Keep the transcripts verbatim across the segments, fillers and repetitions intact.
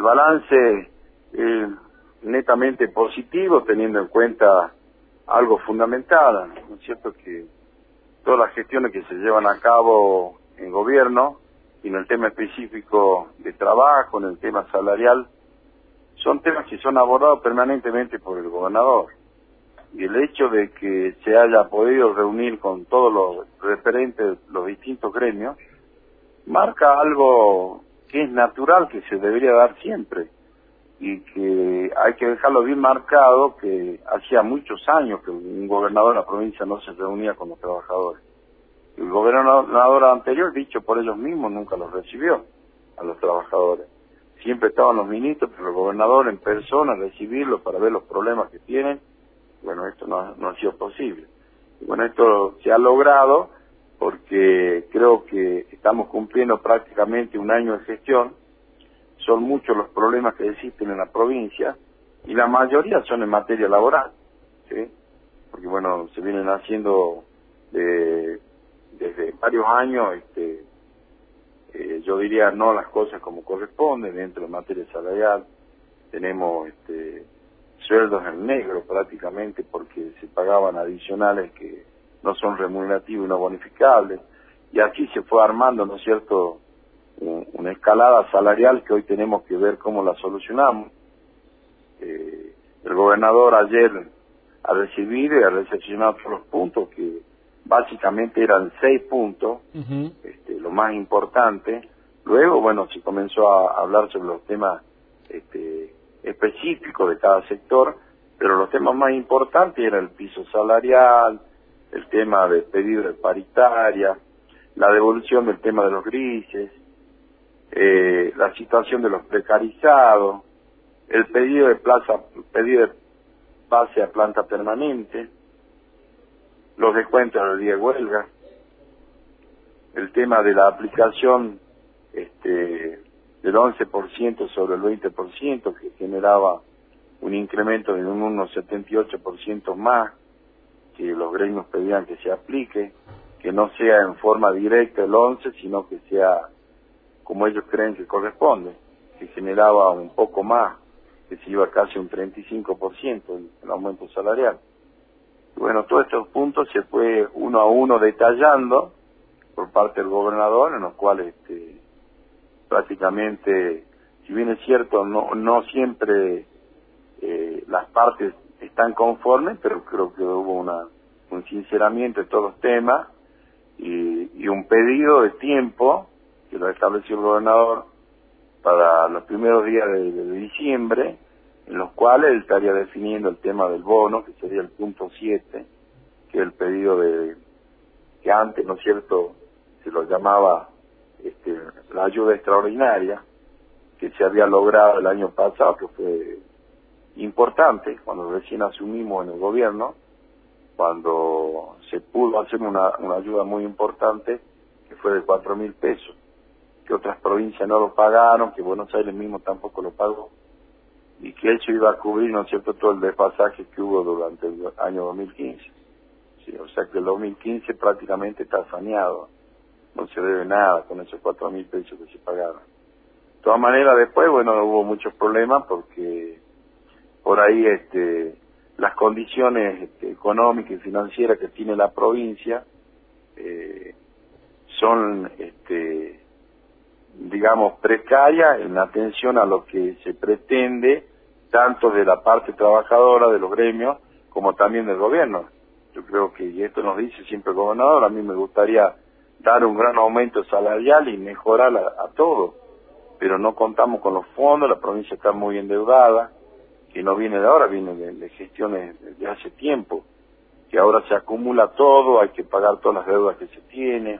balance es netamente positivo, teniendo en cuenta algo fundamental, ¿no es cierto?, que todas las gestiones que se llevan a cabo en gobierno, y en el tema específico de trabajo, en el tema salarial, son temas que son abordados permanentemente por el gobernador. Y el hecho de que se haya podido reunir con todos los referentes, los distintos gremios, marca algo que es natural, que se debería dar siempre, y que hay que dejarlo bien marcado, que hacía muchos años que un gobernador de la provincia no se reunía con los trabajadores. El gobernador anterior, dicho por ellos mismos, nunca los recibió a los trabajadores. Siempre estaban los ministros, pero el gobernador en persona, recibirlos para ver los problemas que tienen. Bueno, esto no, no ha sido posible. Y bueno, esto se ha logrado porque creo que estamos cumpliendo prácticamente un año de gestión. Son muchos los problemas que existen en la provincia y la mayoría son en materia laboral, ¿sí? Porque bueno, se vienen haciendo de, desde varios años, este, eh, yo diría no las cosas como corresponden dentro de materia salarial. Tenemos este, sueldos en negro prácticamente porque se pagaban adicionales que no son remunerativos y no bonificables, y aquí se fue armando, ¿no es cierto?, una escalada salarial que hoy tenemos que ver cómo la solucionamos. Eh, el gobernador ayer ha recibido y ha recepcionado todos los puntos, que básicamente eran seis puntos, uh-huh. este, lo más importante. Luego, bueno, se comenzó a hablar sobre los temas este, específicos de cada sector, pero los temas más importantes eran el piso salarial, el tema de pedido de paritaria, la devolución del tema de los grises, Eh, la situación de los precarizados, el pedido de plaza, pedido de base a planta permanente, los descuentos del día de huelga, el tema de la aplicación este, del once por ciento sobre el veinte por ciento, que generaba un incremento de un uno coma setenta y ocho por ciento más, que los gremios pedían que se aplique, que no sea en forma directa el once, sino que sea como ellos creen que corresponde, que generaba un poco más, que se iba casi un treinta y cinco por ciento el, el aumento salarial. Y bueno, todos estos puntos se fue uno a uno detallando por parte del gobernador, en los cuales este, prácticamente, si bien es cierto, no, no siempre eh, las partes están conformes, pero creo que hubo una, un sinceramiento de todos los temas y, y un pedido de tiempo que lo estableció el gobernador para los primeros días de, de diciembre, en los cuales él estaría definiendo el tema del bono, que sería el punto siete, que es el pedido de, que antes, ¿no es cierto?, se lo llamaba este, la ayuda extraordinaria, que se había logrado el año pasado, que fue importante, cuando recién asumimos en el gobierno, cuando se pudo hacer una, una ayuda muy importante, que fue de cuatro mil pesos, que otras provincias no lo pagaron, que Buenos Aires mismo tampoco lo pagó, y que eso iba a cubrir, ¿no es cierto?, todo el desfasaje que hubo durante el año dos mil quince. Sí, o sea que el dos mil quince prácticamente está saneado, no se debe nada con esos cuatro mil pesos que se pagaron. De todas maneras, después, bueno, hubo muchos problemas porque por ahí este, las condiciones este, económicas y financieras que tiene la provincia eh, son... este digamos, precaria en atención a lo que se pretende, tanto de la parte trabajadora, de los gremios, como también del gobierno. Yo creo que, y esto nos dice siempre el gobernador, a mí me gustaría dar un gran aumento salarial y mejorar a, a todo, pero no contamos con los fondos, la provincia está muy endeudada, que no viene de ahora, viene de, de gestiones de hace tiempo, que ahora se acumula todo, hay que pagar todas las deudas que se tiene,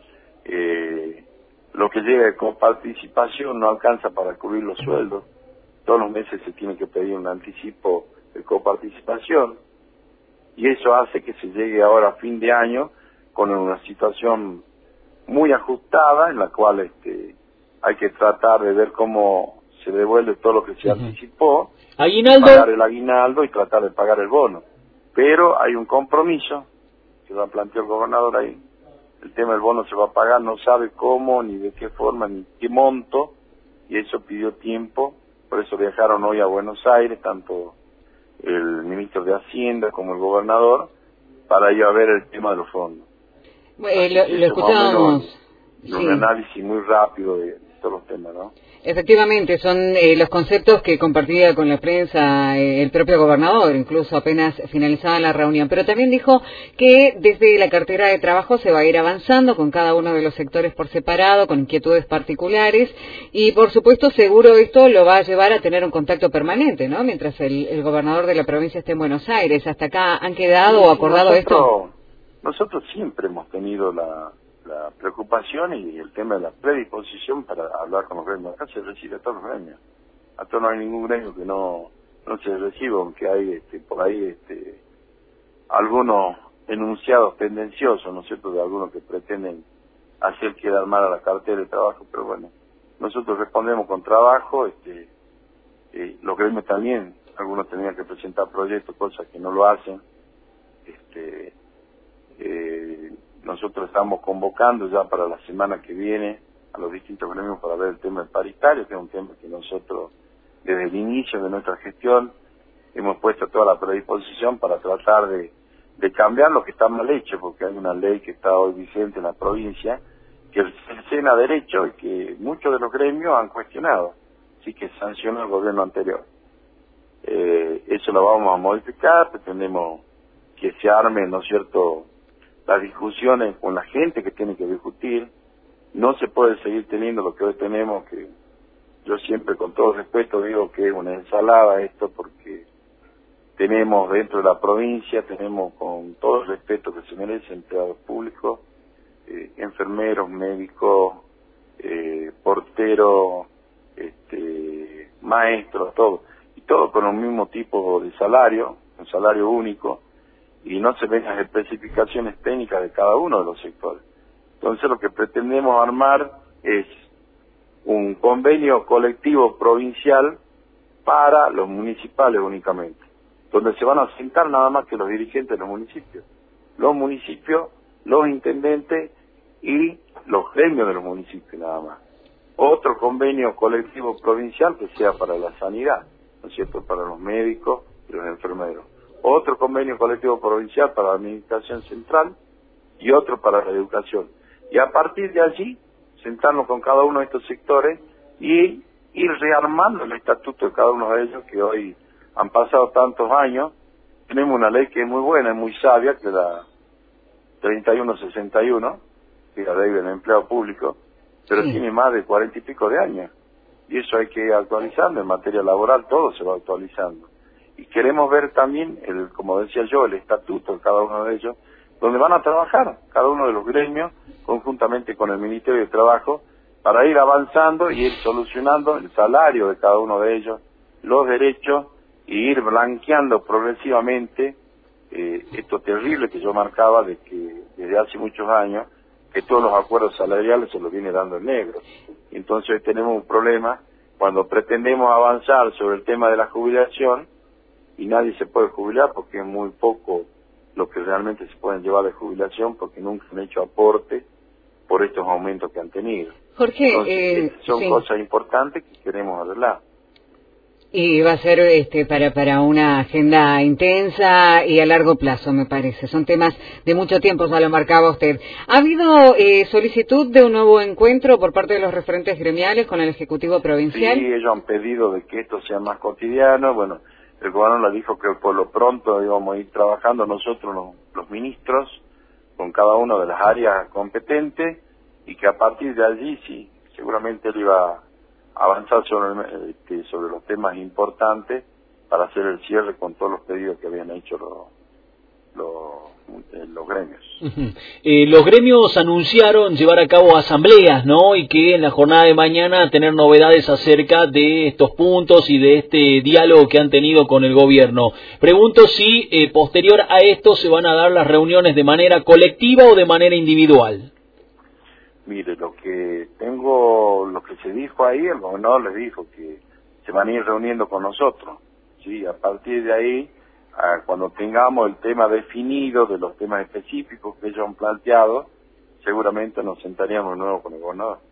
eh, lo que llega de coparticipación no alcanza para cubrir los sueldos. Todos los meses se tiene que pedir un anticipo de coparticipación y eso hace que se llegue ahora a fin de año con una situación muy ajustada en la cual este, hay que tratar de ver cómo se devuelve todo lo que se uh-huh. anticipó, Aguinaldo. Pagar el aguinaldo y tratar de pagar el bono. Pero hay un compromiso que lo planteó el gobernador ahí. El tema del bono se va a pagar, no sabe cómo, ni de qué forma, ni qué monto, y eso pidió tiempo por eso viajaron hoy a Buenos Aires, tanto el ministro de Hacienda como el gobernador, para ir a ver el tema de los fondos. Eh, lo, lo escuchábamos. Sí. Un análisis muy rápido de todos los temas, ¿no? Efectivamente, son eh, los conceptos que compartía con la prensa eh, el propio gobernador, incluso apenas finalizada la reunión. Pero también dijo que desde la cartera de trabajo se va a ir avanzando con cada uno de los sectores por separado, con inquietudes particulares, y por supuesto seguro esto lo va a llevar a tener un contacto permanente, ¿no? Mientras el, el gobernador de la provincia esté en Buenos Aires. ¿Hasta acá han quedado o acordado nosotros, esto? Nosotros siempre hemos tenido la... la preocupación y el tema de la predisposición para hablar con los gremios. Acá se recibe a todos los gremios. Acá no hay ningún gremio que no no se reciba, aunque hay este, por ahí este, algunos enunciados tendenciosos, ¿no es cierto?, de algunos que pretenden hacer quedar mal a la cartera de trabajo, pero bueno, nosotros respondemos con trabajo, este, eh, los gremios también, algunos tenían que presentar proyectos, cosas que no lo hacen, este, eh, nosotros estamos convocando ya para la semana que viene a los distintos gremios para ver el tema del paritario, que es un tema que nosotros desde el inicio de nuestra gestión hemos puesto toda la predisposición para tratar de, de cambiar lo que está mal hecho, porque hay una ley que está hoy vigente en la provincia que cercena derecho y que muchos de los gremios han cuestionado, así que sancionó el gobierno anterior. Eh, eso lo vamos a modificar, pretendemos que se arme, ¿no es cierto?, las discusiones con la gente que tiene que discutir. No se puede seguir teniendo lo que hoy tenemos, que yo siempre con todo respeto digo que es una ensalada esto, porque tenemos dentro de la provincia, tenemos con todo el respeto que se merece empleados públicos, eh, enfermeros, médicos, eh, porteros, este, maestros, todo, y todo con un mismo tipo de salario, un salario único, y no se ven las especificaciones técnicas de cada uno de los sectores. Entonces lo que pretendemos armar es un convenio colectivo provincial para los municipales únicamente, donde se van a sentar nada más que los dirigentes de los municipios, los municipios, los intendentes y los gremios de los municipios nada más. Otro convenio colectivo provincial que sea para la sanidad, ¿no es cierto?, para los médicos y los enfermeros. Otro convenio colectivo provincial para la administración central y otro para la educación. Y a partir de allí, sentarnos con cada uno de estos sectores y ir rearmando el estatuto de cada uno de ellos, que hoy han pasado tantos años. Tenemos una ley que es muy buena, es muy sabia, que es la treinta y uno sesenta y uno, que es la ley del empleo público, pero sí. Tiene más de cuarenta y pico de años. Y eso hay que ir actualizando, en materia laboral todo se va actualizando. Y queremos ver también, el, como decía yo, el estatuto de cada uno de ellos, donde van a trabajar cada uno de los gremios, conjuntamente con el Ministerio de Trabajo, para ir avanzando y ir solucionando el salario de cada uno de ellos, los derechos, y ir blanqueando progresivamente eh, esto terrible que yo marcaba de que desde hace muchos años, que todos los acuerdos salariales se los viene dando en negro. Entonces hoy tenemos un problema cuando pretendemos avanzar sobre el tema de la jubilación, y nadie se puede jubilar porque es muy poco lo que realmente se pueden llevar de jubilación, porque nunca han hecho aporte por estos aumentos que han tenido. Jorge, Entonces, eh, son sí. cosas importantes que queremos arreglar. Y va a ser este para para una agenda intensa y a largo plazo, me parece. Son temas de mucho tiempo, ya lo marcaba usted. ¿Ha habido eh, solicitud de un nuevo encuentro por parte de los referentes gremiales con el Ejecutivo Provincial? Sí, ellos han pedido de que esto sea más cotidiano. Bueno, el gobernador le dijo que por lo pronto íbamos a ir trabajando nosotros los, los ministros con cada una de las áreas competentes, y que a partir de allí sí, seguramente él iba a avanzar sobre, este, sobre los temas importantes para hacer el cierre con todos los pedidos que habían hecho los, los, los gremios. Uh-huh. Eh, los gremios anunciaron llevar a cabo asambleas, ¿no? Y que en la jornada de mañana tener novedades acerca de estos puntos y de este diálogo que han tenido con el gobierno. Pregunto si eh, posterior a esto se van a dar las reuniones de manera colectiva o de manera individual. Mire, lo que tengo, lo que se dijo ahí, el gobernador les dijo que se van a ir reuniendo con nosotros, sí, a partir de ahí, a, cuando tengamos el tema definido de los temas específicos que ellos han planteado, seguramente nos sentaríamos de nuevo con el gobernador.